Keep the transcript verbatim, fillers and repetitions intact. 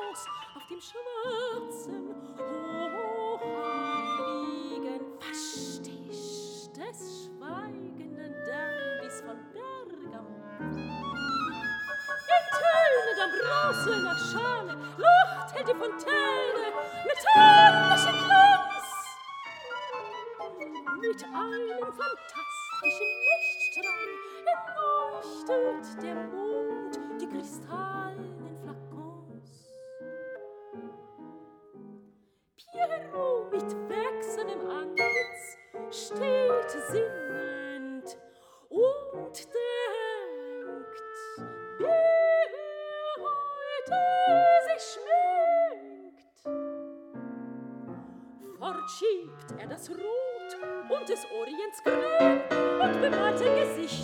Schloss auf dem schwarzen, hochheiligen Verstich des schweigenden Dandys von Bergamo. In Töne d'Ambrosener Schale lacht hält die Fontäne metallischen Glanz. Mit einem fantastischen Lichtstrahl erleuchtet der Mond die kristallenen Flakons. Pierrot mit wechselndem Antlitz steht sinnend und denkt, wie heute sich schmückt. Fort schiebt er das Rot und des Orients Grün und bemalt ein Gesicht